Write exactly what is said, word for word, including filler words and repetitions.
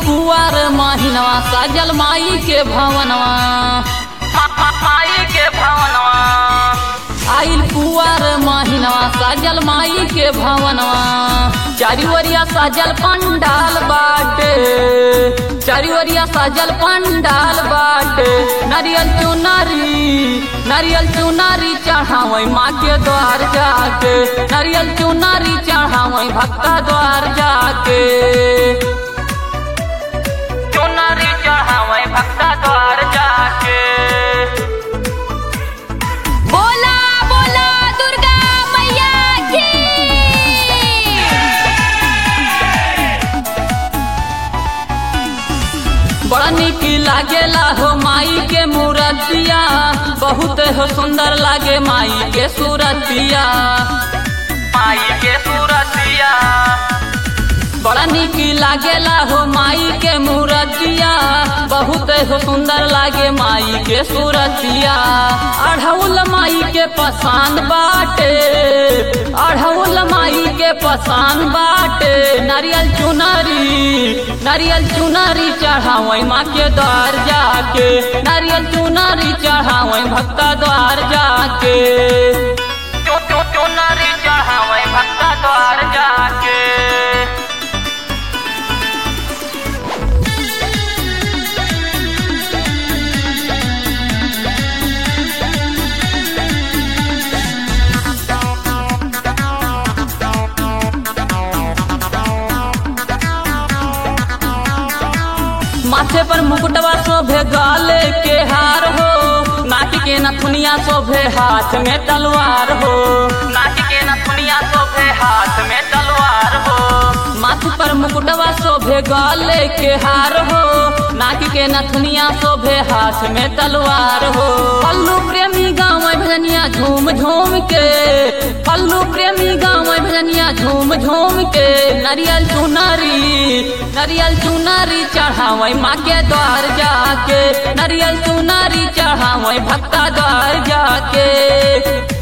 कुआर महीनवा साजल माई के भवनवा, माई के भवनवा आइल कुआर महीनवा साजल माई के भवनवा। चारी ओरिया साजल पंडाल बाटे, चारी ओरिया साजल पंडाल बाटे। नारियल चुनरी नारियल चुनरी चढ़ावई माँ के द्वार जाके, नारियल चुनरी चढ़ावई भक्ता द्वार जाके, चुनरी चढ़ावई भक्ता द्वार जाके। बोला बोला दुर्गा मैया की। बड़ा निक लागेला हो माई के मूर्तिया, बहुत हो सुंदर लागे माई के सूरतिया, माई के सूरतिया। बड़ा निक लागेला हो माई के मूर्तिया, बहुत हो सुंदर लागे माई के सूरतिया। अढ़ौल माई के पसंद बाटे, अढ़ौल माई के पसंद बाटे। नारियल चुनरी नारियल चुनरी चढ़ावई माँ के द्वार जाके, नारियल चुनरी चढ़ावई भक्ता द्वार जाके, चुनरी चढ़ावई भक्ता द्वार जाके। माथे पर मुकुटवा शोभे गाले के हार हो, नाक के नथुनिया शोभे हाथ में तलवार हो, नाक के नथुनिया शोभे हाथ में तलवार हो। माथे पर मुकुटवा शोभे गाले के हार हो, नाक के नथुनिया शोभे हाथ में तलवार हो। पल्लू प्रेमी गाँव भजनिया झूम झूम के, पल्लू प्रेमी गाँव भजनिया झूम झूम के। नारियल चुनरी नारियल चुनरी चढ़ावई माँ के द्वार जाके, नारियल चुनरी चढ़ावई भक्ता द्वार जाके।